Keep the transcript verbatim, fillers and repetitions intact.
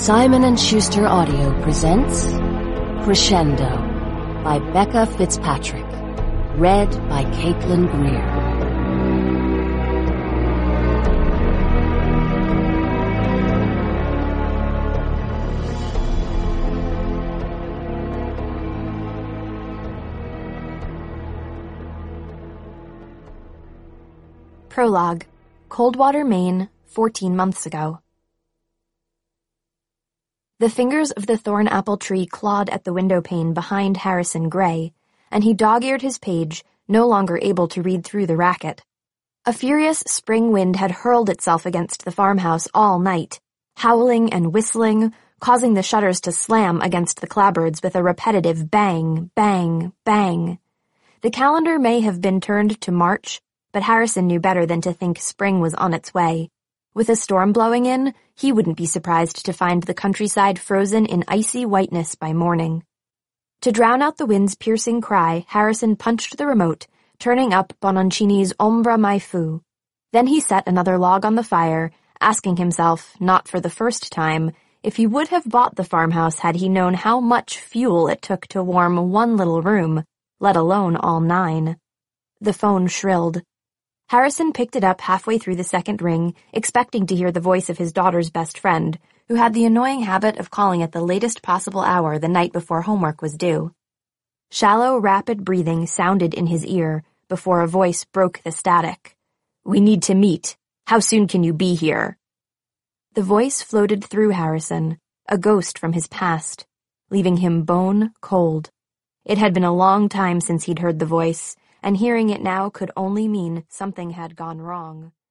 Simon and Schuster Audio presents Crescendo by Becca Fitzpatrick, read by Caitlin Greer. Prologue. Coldwater, Maine, fourteen months ago. The fingers of the thorn apple tree clawed at the window pane behind Harrison Gray, and he dog-eared his page, no longer able to read through the racket. A furious spring wind had hurled itself against the farmhouse all night, howling and whistling, causing the shutters to slam against the clapboards with a repetitive bang, bang, bang. The calendar may have been turned to March, but Harrison knew better than to think spring was on its way. With a storm blowing in, he wouldn't be surprised to find the countryside frozen in icy whiteness by morning. To drown out the wind's piercing cry, Harrison punched the remote, turning up Bononcini's Ombra Mai Fu. Then he set another log on the fire, asking himself, not for the first time, if he would have bought the farmhouse had he known how much fuel it took to warm one little room, let alone all nine. The phone shrilled. Harrison picked it up halfway through the second ring, expecting to hear the voice of his daughter's best friend, who had the annoying habit of calling at the latest possible hour the night before homework was due. Shallow, rapid breathing sounded in his ear before a voice broke the static. "We need to meet. How soon can you be here?" The voice floated through Harrison, a ghost from his past, leaving him bone cold. It had been a long time since he'd heard the voice, and hearing it now could only mean something had gone wrong.